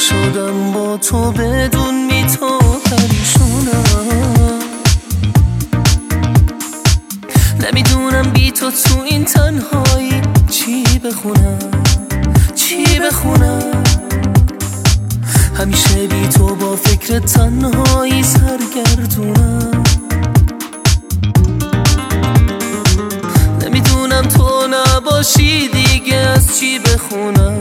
شدم با تو بدون بی تو پریشونم. نمیدونم بی تو این تنهایی چی بخونم. همیشه بی تو با فکر تنهایی سرگردونم. نمیدونم تو نباشی دیگه از چی بخونم.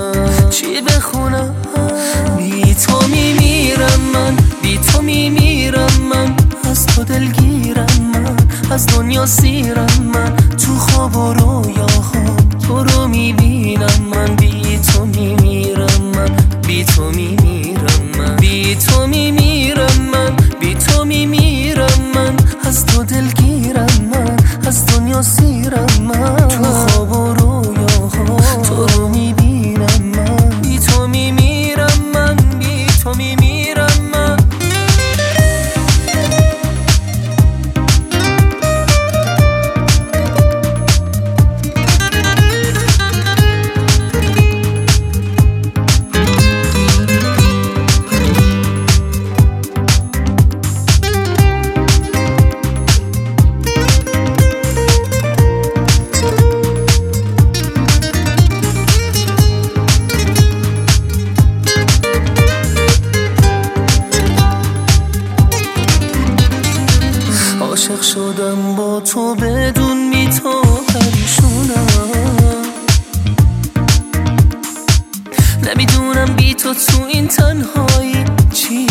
بی تو میمیرم من، بی تو میمیرم من، از تو دلگیرم من، از دنیا سیرم من، تو خواب و رویاهام تو رو میبینم من. بی تو میمیرم من، بی تو میمیرم من، بی تو میمیرم من، بی تو میمیرم من، از تو دلگیرم من، از دنیا سیرم من، تو خواب و رویاهام تو رو میبینم من. بی تو میمیرم من، بی تو میمیرم من. عاشق شدم با تو بدون بی تو پریشونم. نمیدونم بی تو این تنهایی چی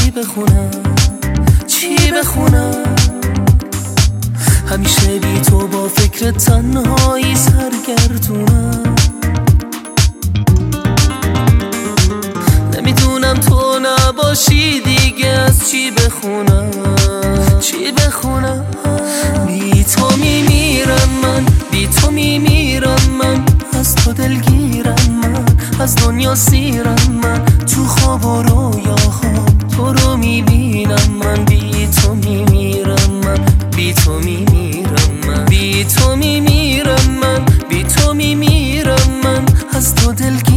بخونم. همیشه بی تو با فکر تنهایی سرگردونم. نمیدونم تو نباشی دیگه از چی بخونم. بی تو میمیرم من، بی تو میمیرم من، از تو دلگیرم من، از دنیا سیرم من، تو خواب و رویاهام تو رو میبینم من. بی تو میمیرم من، بی تو میمیرم من، بی تو میمیرم من، بی تو میمیرم من، از تو دلگیرم